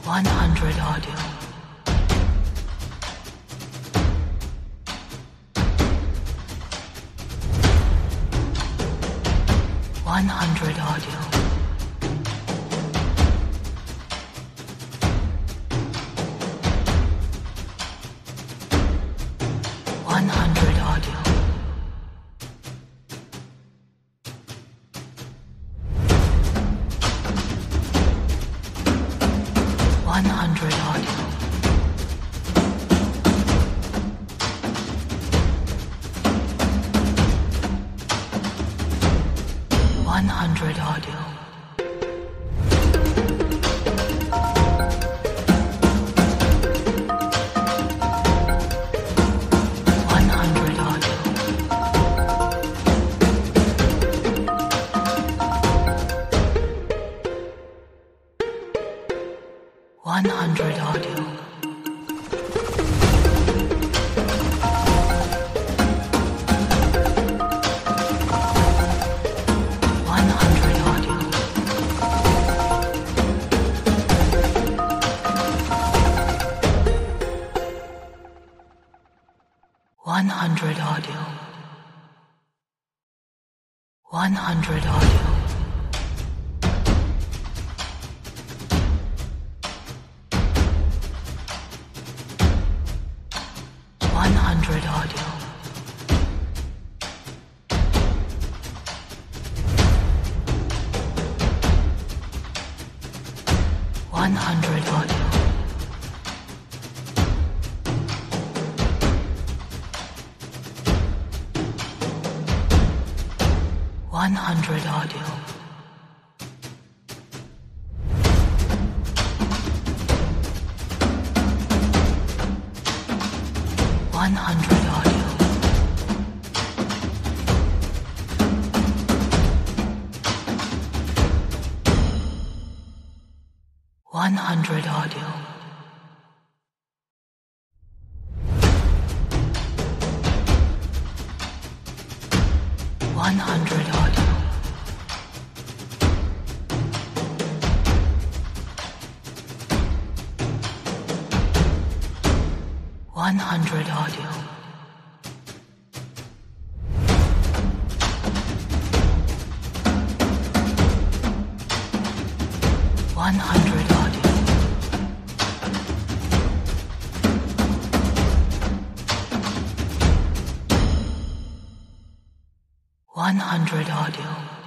100 audio. 100 audio. 100 audio. 100 audio. 100 audio. 100 audio. 100 audio. 100 audio. 100 audio. 100 audio. 100 audio. 100 audio. 100 audio. 100 audio. 100 audio. 100 audio. 100 audio. 100 audio.